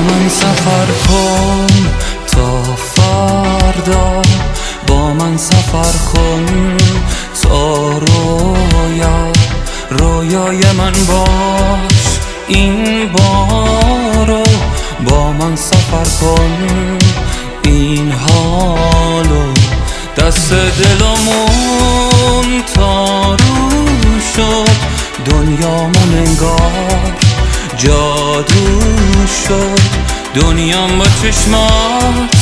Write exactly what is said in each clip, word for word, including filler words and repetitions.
من سفر کن تا فردا، با من سفر کن تا رویا، رویای من باش این بارو، با من سفر کن این حالو. دست دلمون تارو شد، دنیامون انگار جادو شد. دنیام با چشمات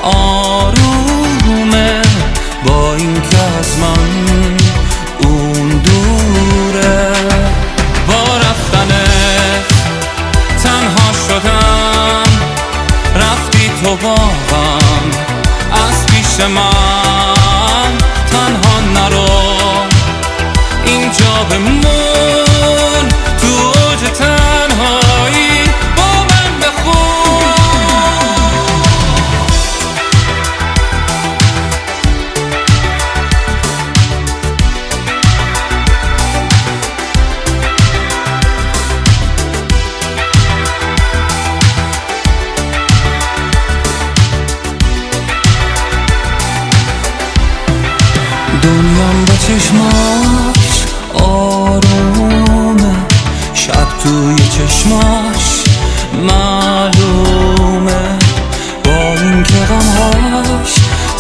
آرومه، با این که از من اون دوره. با رفتنت تنها شدم، رفتی تو واقعا از پیش من. تنها نرو اینجا بمون، تو اوج تنهایی با من بخون. دنیام با چشماش آرومه، شب توی چشماش معلومه. با این که غمهاش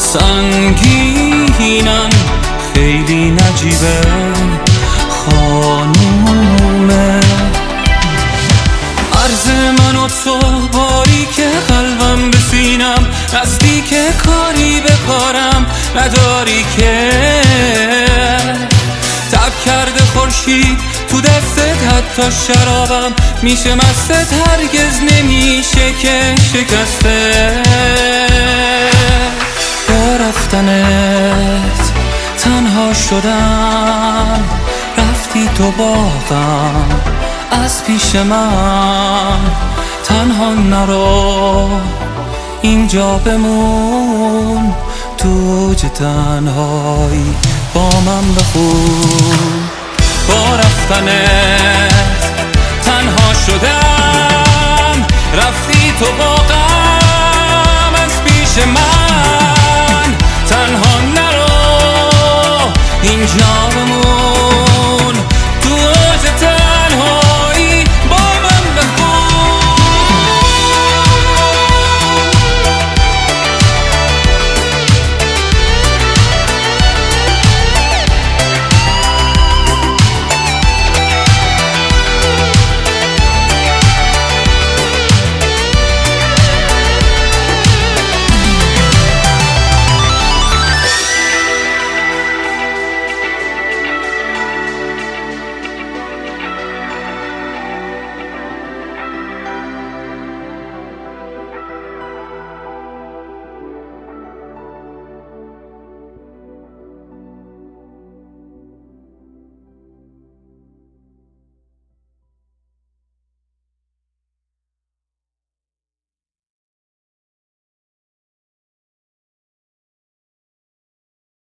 سنگینن، خیلی نجیبه خانومه. عرض من و تو باری که قلبم به سینم، نزدیک کاری به کارم نداری که. تب کرده خورشید تو دستت، حتی شرابم میشه مستت، هرگز نمیشه که شکسته. با رفتنت تنها شدم، رفتی تو باغم از پیش من. تنها نرو اینجا بمون، تو اوج تنهایی با من بخون. با رفتنت